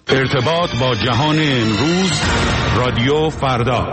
ارتباط با جهان امروز، رادیو فردا.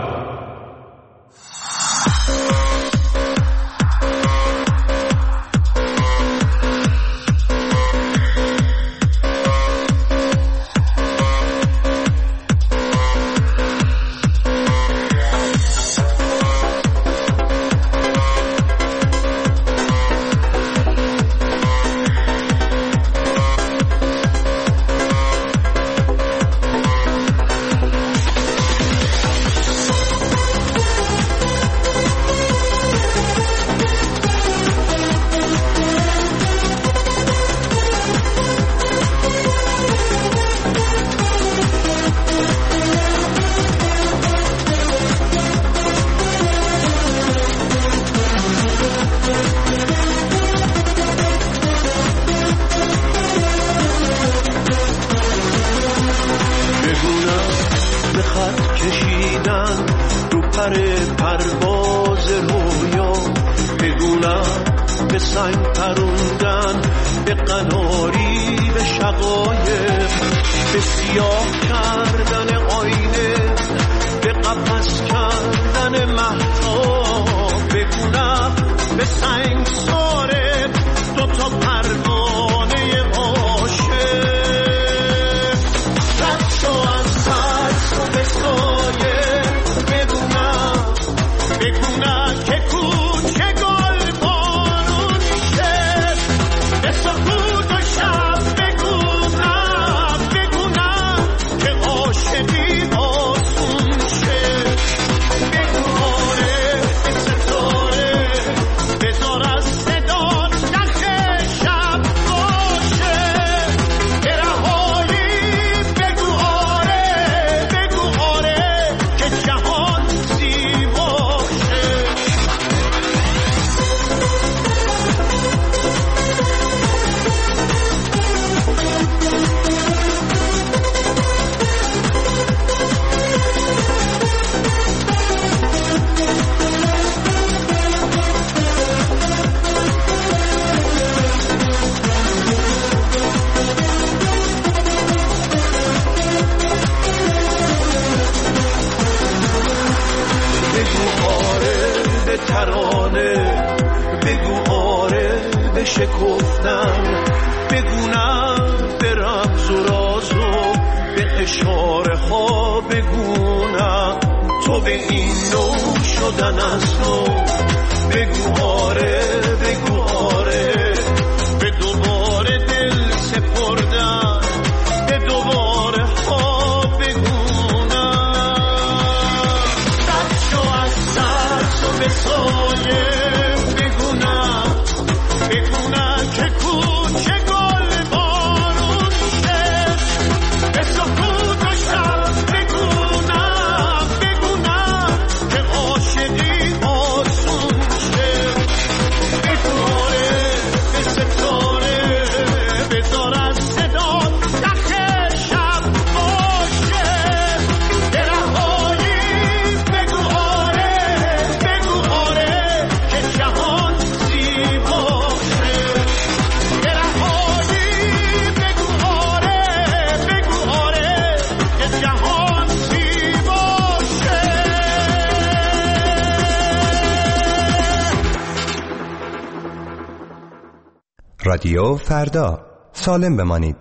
رادیو فردا، سالم بمانید.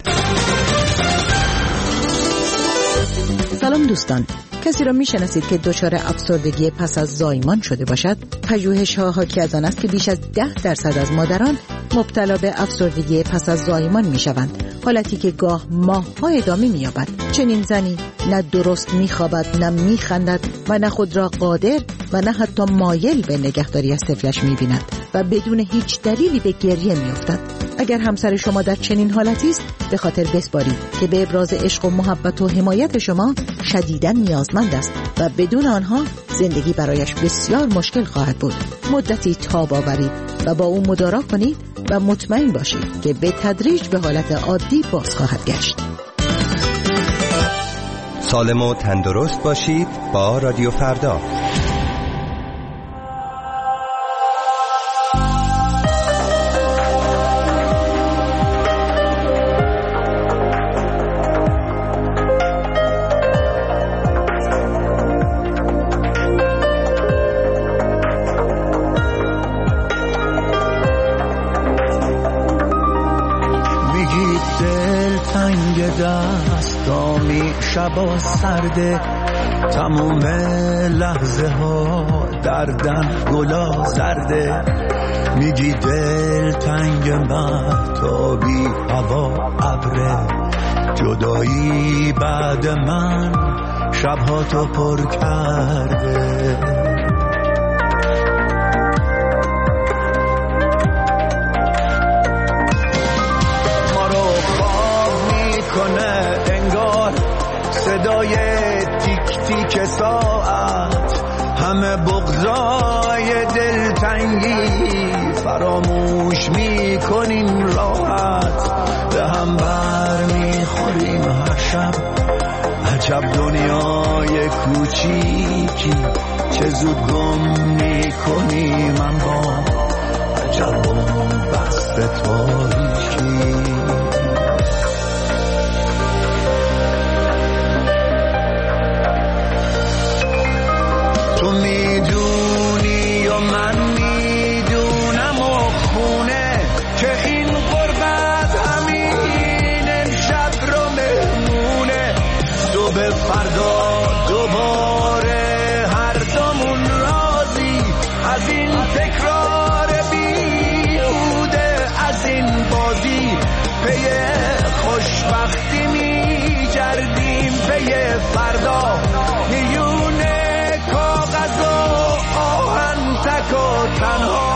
سلام دوستان، کسی را میشناسید که دچار افسردگی پس از زایمان شده باشد؟ پژوهش‌ها حاکی از آن است که بیش از 10% از مادران مبتلا به افسردگی پس از زایمان میشوند، حالتی که گاه ماه‌ها ادامه می‌یابد. چنین زنی نه درست میخوابد، نه میخندد و نه خود را قادر و نه حتی مایل به نگهداری از طفلش می‌بیند و بدون هیچ دلیلی به گریه می‌افتد. اگر همسر شما در چنین حالتی است، به خاطر بسپارید که به ابراز عشق و محبت و حمایت شما شدیداً نیازمند است و بدون آنها زندگی برایش بسیار مشکل خواهد بود. مدتی تاب آورید و با او مدارا کنید و مطمئن باشید که به تدریج به حالت عادی باز خواهد گشت. سالم و تندرست باشید با رادیو فردا. تنگ دستامی شبا سرده تموم لحظه ها دردن گلا زرده میگی دل تنگ مهتابی هوا ابره جدایی بعد من شبها تو پر کرده ما رو خواب میکنه انگار صدای تیک تیک ساعت همه بغضای دلتنگی فراموش میکنیم راحت به هم بر میخوریم هر شب عجب دنیای کوچیکی چه زود گم میکنیم اما عجب بست تاریکی تو میدونی و من میدونم و خونه که این غربت همین امشب رو مهمونه صبح فردا دوباره هر دومون راضی از این تکرار بیهوده از این بازی پی خوشبختی میگردیم پی فردا میونه کاغذ و آهن تک و تنها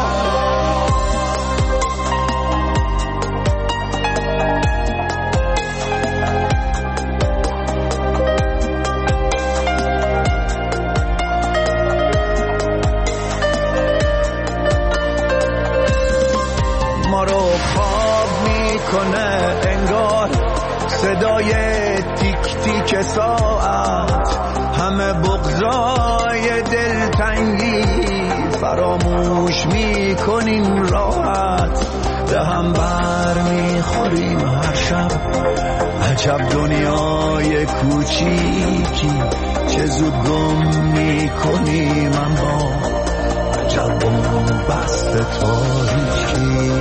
ما رو خواب میکنه انگار صدای تیک تیک ساعت همه بغضای دلتنگی فراموش میکنیم راحت به هم بر میخوریم هر شب عجب دنیای کوچیکی چه زود گم میکنیم اما عجب بست تاریکی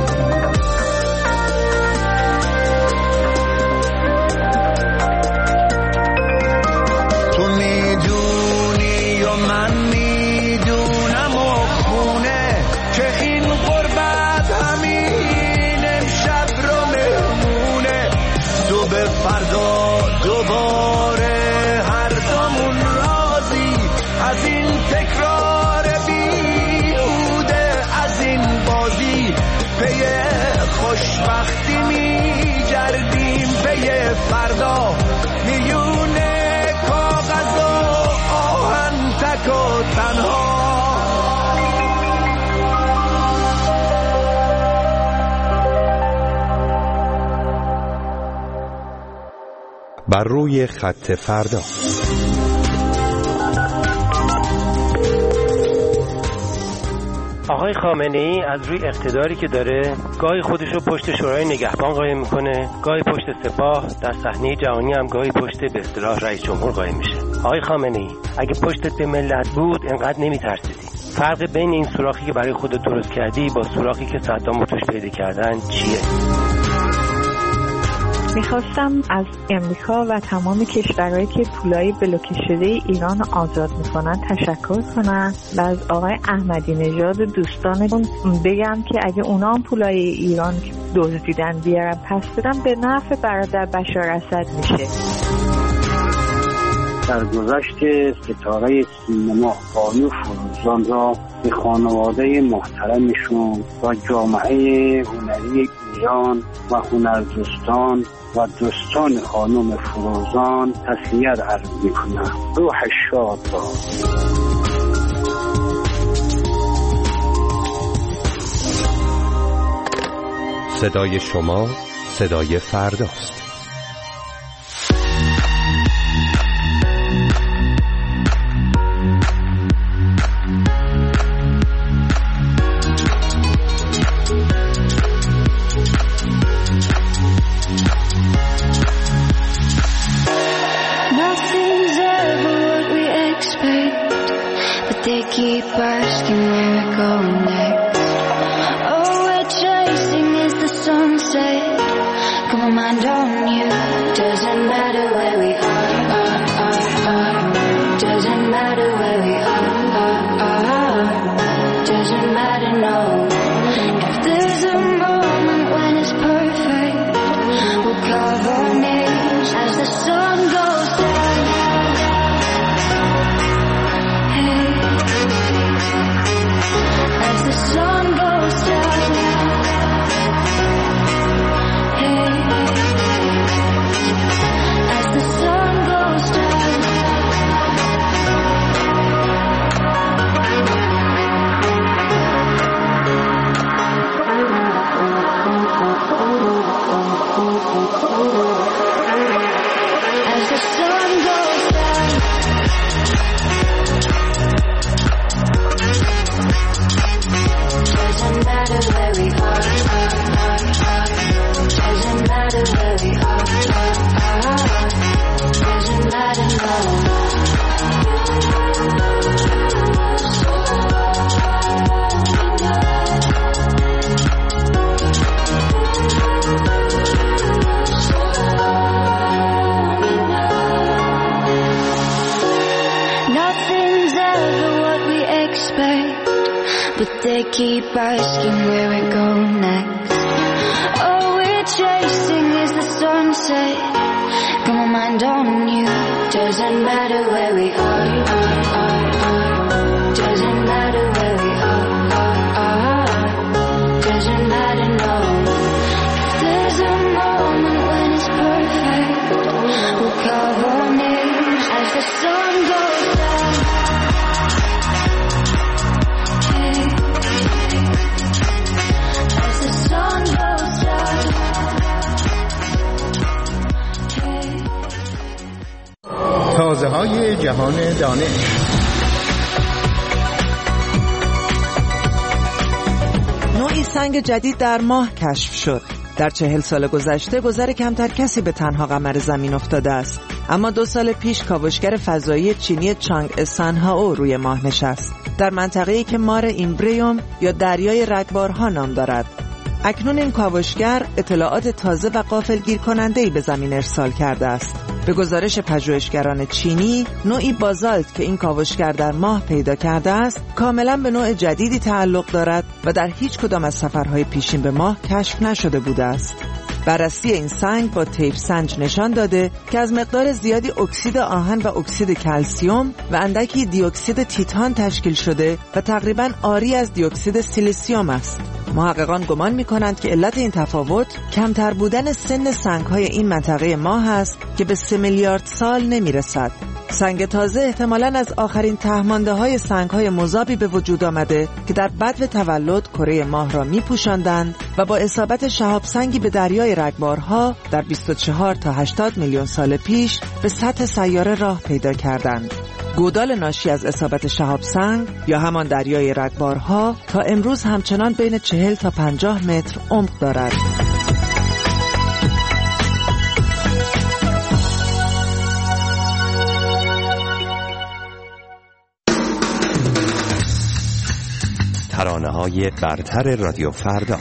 من میدونم و خونه که این غربت همین امشب رو مهمونه صبح فردا دوباره هر دومون راضی از این تکرار بیهوده از این بازی پی خوشبختی میگردیم پی فردا میونه کاغذ و آهن تک و تنها بر روی خط فردا. آقای خامنه‌ای از روی اقتداری که داره گاهی خودشو پشت شورای نگهبان قایم میکنه، گاهی پشت سپاه، در صحنه جهانی هم گاهی پشت به اصطلاح رئیس جمهور قایم میشه. آقای خامنه‌ای اگه پشتت به ملت بود انقدر نمیترسیدی. فرق بین این سوراخی که برای خودت درست کردی با سوراخی که صدام توش پیدا کردن چیه؟ میخواستم از امریکا و تمام کشورهایی که پولای بلوکه شده ایران آزاد میکنن تشکر کنم و از آقای احمدی نژاد دوستانمون بگم که اگه اونا هم پولای ایران دزدیدن بیارن پس بدن به نفع برادر بشار اسد میشه. در گذشت ستاره سینما بانو فروزان را به خانواده محترمشون و جامعه هنری ایران و هنردوستان و دوستان خانم فروزان تسلیت عرض می‌کنم. روح شاد باد. صدای شما صدای فرداست. They keep asking where we're going next. Oh, we're chasing as the sunset. Come on, mind on you. Doesn't matter where we are. Doesn't matter where we are. Doesn't matter, no. If there's a moment when it's perfect, we'll carve our names as the sun goes down. Hey, as the sun goes down. Hey, as the sun goes down. As the sun goes down. Doesn't matter where we are. Doesn't matter where we are. Doesn't matter, no. Nothing's ever what we expect, but they keep asking where we go next. All we're chasing is the sunset. Got my mind on you. Doesn't matter where we are. Doesn't matter where we are. Doesn't matter, no. If there's a moment when it's perfect, we'll carve our names as the sun goes down. Hey, as the sun goes down. Hey. تازه‌های جهان دانش. نوعی سنگ جدید در ماه کشف شد. در 40 سال گذشته گذر کمتر کسی به تنها قمر زمین افتاده است. اما 2 سال پیش کاوشگر فضایی چینی چانگ سانهائو روی ماه نشست. در منطقه‌ای که مار ایمبریوم یا دریای رگبارها نام دارد. اکنون این کاوشگر اطلاعات تازه و غافلگیر کننده‌ای به زمین ارسال کرده است. به گزارش پژوهشگران چینی، نوعی بازالت که این کاوشگر در ماه پیدا کرده است، کاملاً به نوع جدیدی تعلق دارد و در هیچ کدام از سفرهای پیشین به ماه کشف نشده بوده است. بررسی این سنگ با طیف سنج نشان داده که از مقدار زیادی اکسید آهن و اکسید کلسیم و اندکی دی اکسید تیتان تشکیل شده و تقریباً عاری از دی اکسید سیلیسیوم است. محققان گمان می‌کنند که علت این تفاوت کمتر بودن سن سنگ‌های این منطقه ماه است که به 3 میلیارد سال نمی‌رسد. سنگ تازه احتمالاً از آخرین ته‌مانده‌های سنگ‌های مذابی به وجود آمده که در بدو تولد کره ماه را می‌پوشاندند و با اصابت شهاب سنگی به دریای رگبارها در 24 تا 80 میلیون سال پیش به سطح سیاره راه پیدا کردند. گودال ناشی از اصابت شهاب سنگ یا همان دریای رگبارها تا امروز همچنان بین 40 تا 50 متر عمق دارد. ترانه‌های برتر رادیو فردا.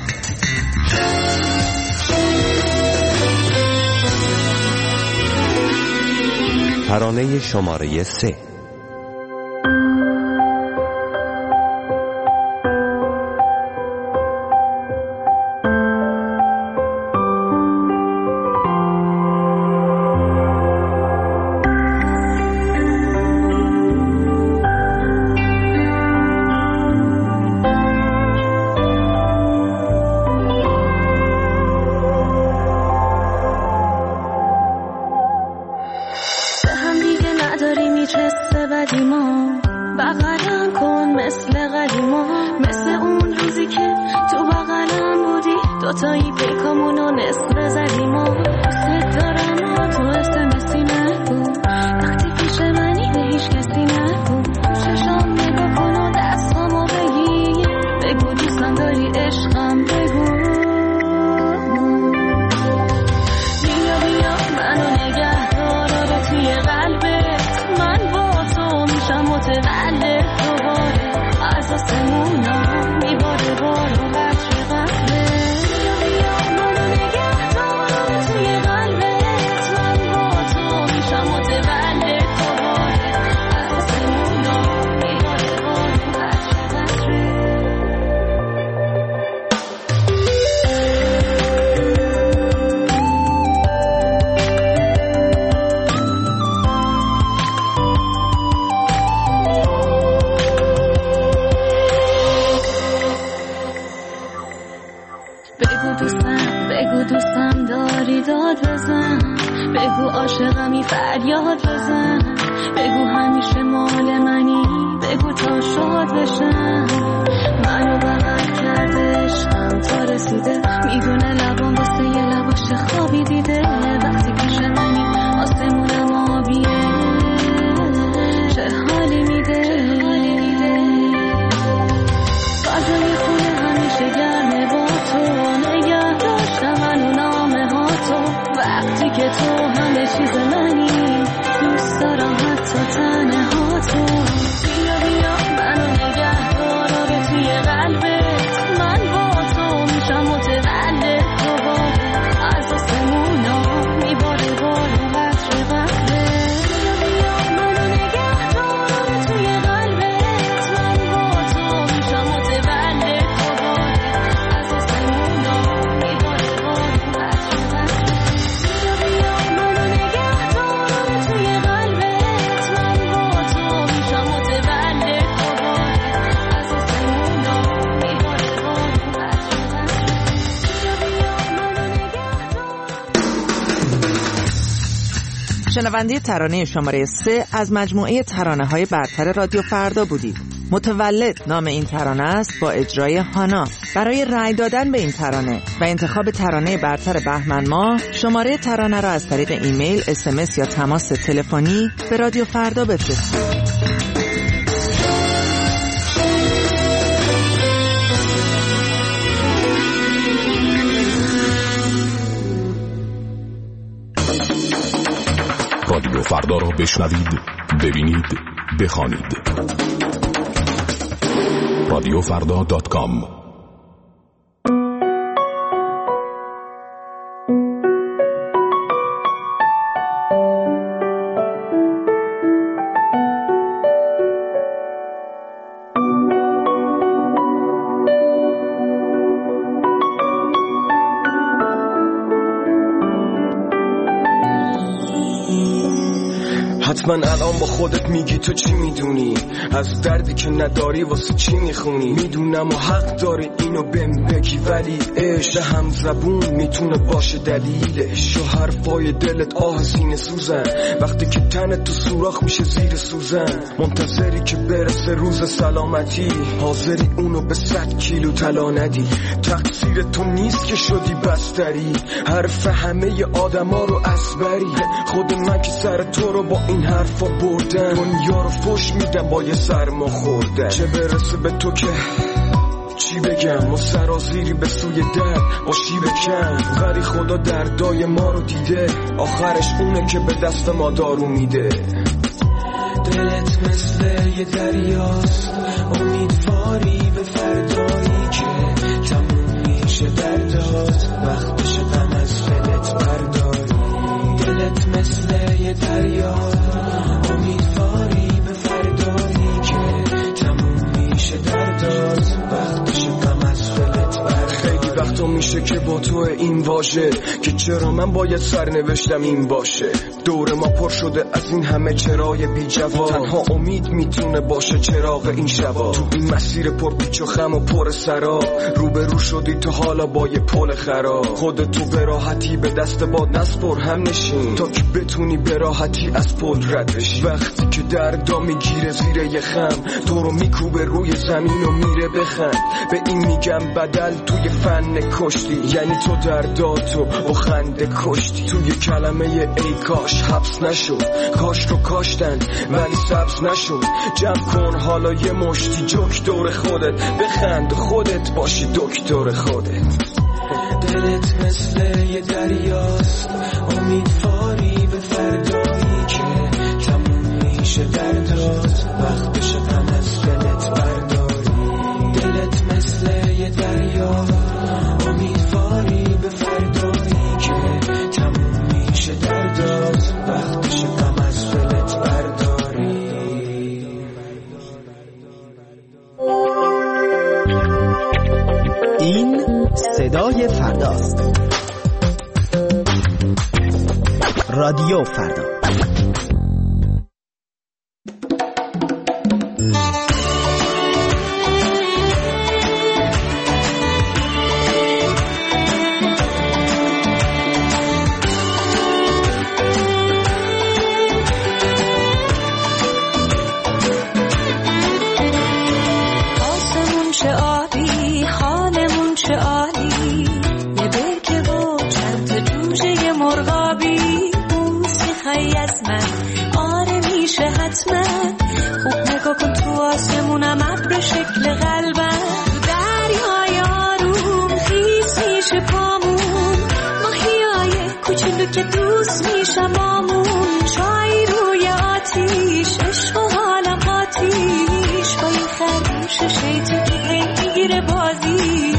ترانه شماره 3. میباره بارو قطر قطره. بیا منو نگه دار توی بگو عاشقمی فریاد بزن، بگو همیشه مال منی، بگو تا شاد بشم. منو بغل کرده عشقم تا رسیده، میدونه لبان واسه یه لباش خوابی دیده. وقتی پیش منی آسمونم آبیه، چه حالی میده. فضای خونه همیشه گرمه با تو، نگه داشتم منو نامه ها تو. وقتی که تو همه چیز منی، دوست دارم حتی تنها تو. بیا بیا منو نگه دار به توی قلبت، من با تو میشم متولد دوباره. از آسمونا میباره بارو قطر قطره. بیا بیا منو نگه دار به توی قلبت، من با تو میشم متولد دوباره. از آسمونا میباره بارو قطر قطره. بیا بیا منو نگه دار به توی قلبت، من با تو میشم متولد دوباره. از آسمونا میباره بارو قطر قطره. بیا بیا منو نگه دار. شنونده ترانه شماره 3 از مجموعه ترانه‌های برتر رادیو فردا بودید. متولد نام این ترانه است با اجرای هانا. برای رأی دادن به این ترانه و انتخاب ترانه برتر بهمن ماه، شماره ترانه را از طریق ایمیل، SMS یا تماس تلفنی به رادیو فردا بفرستید. رادیو فردا را بشنوید، ببینید، بخوانید. رادیوفردا.com. حتما الان با خودت میگی تو چی میدونی، از دردی که نداری واسه چی میخونی. میدونم و حق داری اینو بهم بگی، ولی عشق هم زبون میتونه باشه دلیلش. و حرفای دلت آه سینه سوزن، وقتی که تنت تو سوراخ میشه زیر سوزن. منتظری که برسه روز سلامتی، حاضری اونو به 100 کیلو طلا ندی. تقصیر تو نیست که شدی بستری، حرف همه آدما رو اسبری. خود من که سر تو رو با این حرفا بردن، دنیا رو فش میدم با یه سرما خوردن. چه برسه به تو که چی بگم، و سرازیری به سوی در باشی بکن. ولی خدا دردای ما رو دیده، آخرش اونه که به دست ما دارو میده. دلت مثل یه دریاست، امیدواری به فردایی که تموم میشه دردات. وقتش غم از دلت برداری. دلت مثل یه دریاست، امیدواری به فردایی که تموم میشه دردات. وقتش غم از دلت برداری. خیلی وقتا میشه که با تو این واژه که چرا من باید سرنوشتم این باشه. دور ما پر شده از این همه چرای بی جواب، تنها امید میتونه باشه چراغ این شبا. تو این مسیر پر پیچ و خم و پر سراب، روبرو شدی تو حالا با یه پل خراب. خودتو به راحتی به دست باد نسپر، هم نشین تا که بتونی به راحتی از پل رد بشی. وقتی که دردا میگیره زیر یه خم، تو رو میکوبه روی زمین و میره بخند. به این میگم بدل توی فن کشتی، یعنی تو درداتو با خنده کشتی. توی کلمه ای کاش حبس نشد، کاش رو کاشتن ولی سبز نشد. جمع کن حالا یه مشتی جوک دور خودت، بخند خودت باشی دکتر خودت. دلت مثل یه دریاست، امیدواری به فردایی که تموم میشه دردات. وقتش غم از دلت برداری. دلت مثل یه دریاست، امیدواری به فردایی که تموم میشه دردات. وقتش غم از دلت برداری. این صدای فرداست. رادیو فردا. قسمت آره میشه حتما خوب نگاه کن تو آسمونم ابر شکل قلبم دریای آروم خیس میشه پامون ماهیای کوچولو که دوست میشم بامون چای روی آتیش عشق و حالم قاتیش با این خرگوش شیطون که هی میگیره بازی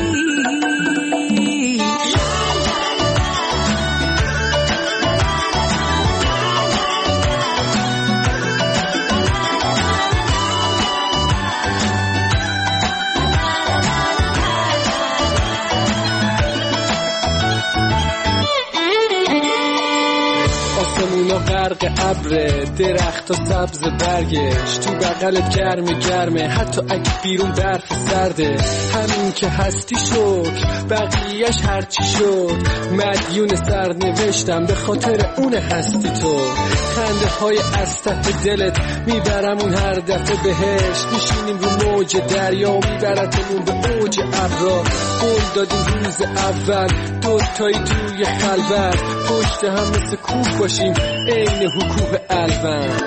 آسمونا غرق ابره درخت و سبز برگش تو بغلت گرمه حتی اگه بیرون برف سرده همین که هستی شکر بقیهش هرچی شد مدیون سرنوشتم به خاطر اون هستی تو خنده های از ته دلت میبرم اون هر دفعه بهشت میشینیم رو موج دریا میبرتمون به اوج ابرا قول دادیم روز اول دوتایی توی خلوت پشت هم مثل کوه باشیم عین حکوه الوان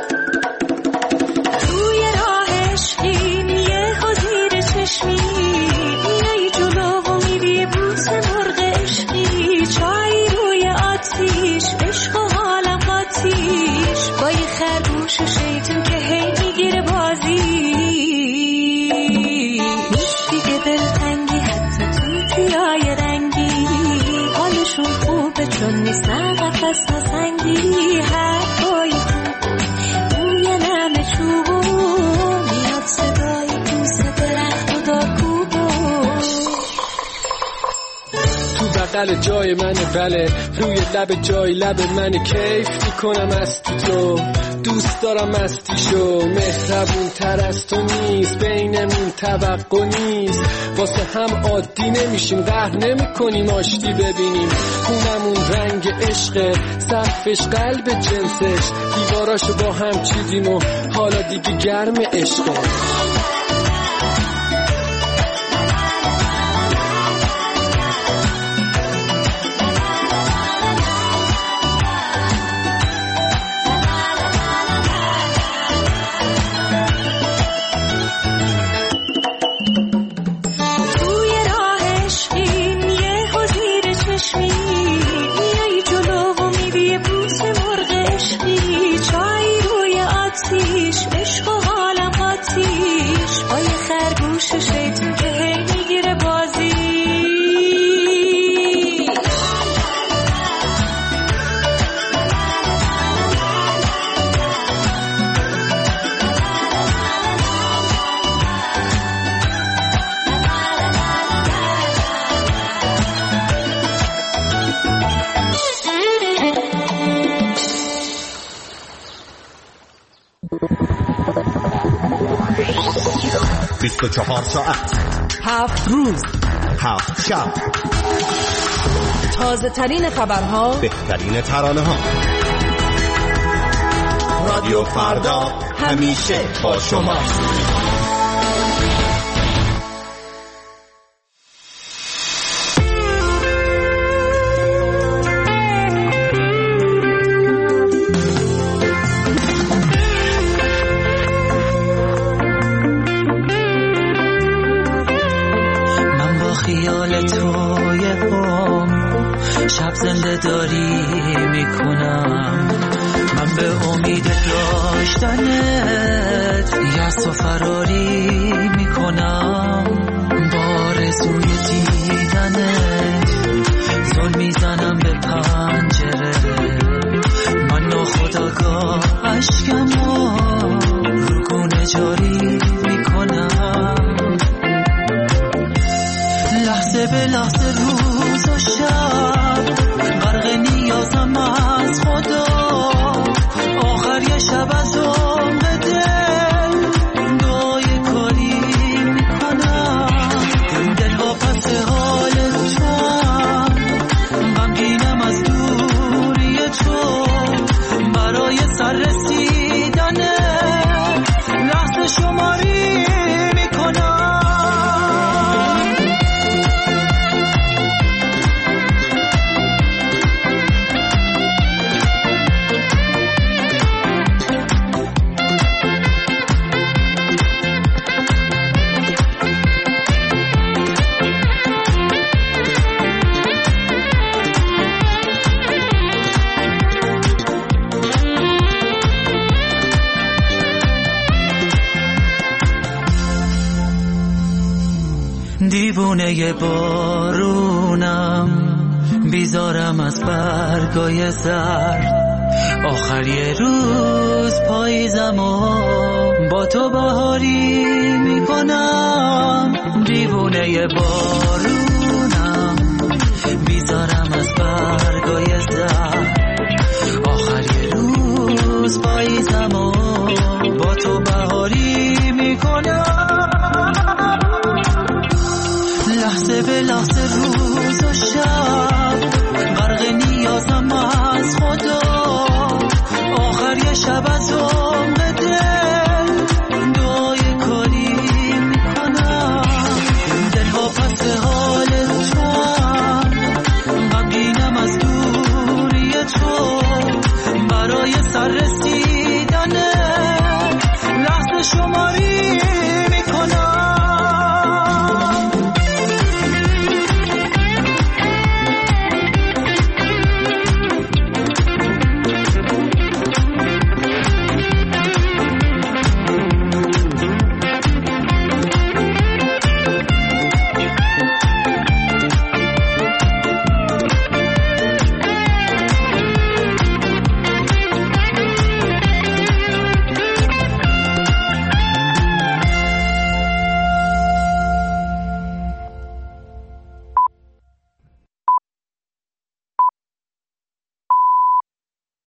توی راه عشقیم یه زیر چشمی میای جلو و میری بوس مرغ عشقی چای روی آتیش عشق و حالم قاتیش با یه خرگوش شیطون که هی میگیره بازی نیست دیگه دلتنگی حتی توتیای رنگی حالشون خوبه چون نیستن قفص نسنگی حرفای خوب بوی نم چوبو میاد صدای پوست درخت و دارکوبو تو بغل جای منه بله روی لب جای لب منه کیف میکنم از تو دوست دارم مستیشو مهربون تر از تو نیست بینمون توقع نیست واسه هم عادی نمیشیم قهر نمی کنیم آشتی ببینیم خونمون رنگ عشقه سقفش قلب جنسش دیواراشو با هم چیدیم و حالا دیگه گرم عشقه شیطون که هی میگیره بازی چهار ساعت 7 روز 7 شب تازه ترین خبرها بهترین ترانه ها رادیو فردا همیشه با شما شب زنده داری میکنم من به امید داشتنت یأس و فراری میکنم با آرزوی دیدنت زل میزنم به پنجره من ناخودآگاه اشکمو رو گونه جاری میکنم لحظه به لحظه روز و شب غرق نیازم از خدا آخر یه شب از عمر دل دعای کاری میکنم دل واپس حال تو غمگینم از دوری تو برای سر رسیدن لحظه شماری میکنم دیوونه بارونم، بیزارم از برگای زرد، آخر یه روز پاییزمو با تو بهاری میکنم. دیوونه بارونم، بیزارم از برگای زرد، آخر یه روز پاییزمو با تو بهاری میکنم. لحظه به لحظه روز و شب غرق نیازم از خدا، آخر یه شب از عمق دل دعای کاری میکنم. دلها پس حال توام، غمگینم از دوری تو، برای سر رسیدن لحظه شماری